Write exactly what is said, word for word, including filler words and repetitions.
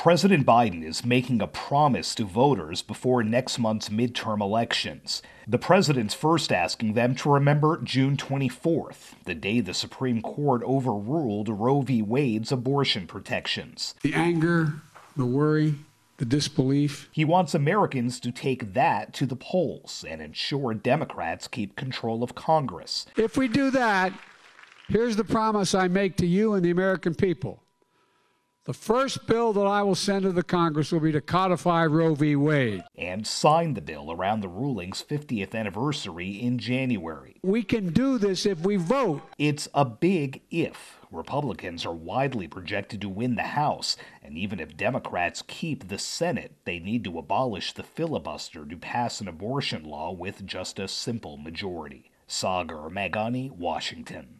President Biden is making a promise to voters before next month's midterm elections. The president's first asking them to remember June twenty-fourth, the day the Supreme Court overruled Roe v. Wade's abortion protections. The anger, the worry, the disbelief. He wants Americans to take that to the polls and ensure Democrats keep control of Congress. If we do that, here's the promise I make to you and the American people. The first bill that I will send to the Congress will be to codify Roe v. Wade. And sign the bill around the ruling's fiftieth anniversary in January. We can do this if we vote. It's a big if. Republicans are widely projected to win the House, and even if Democrats keep the Senate, they need to abolish the filibuster to pass an abortion law with just a simple majority. Sagar Meghani, Washington.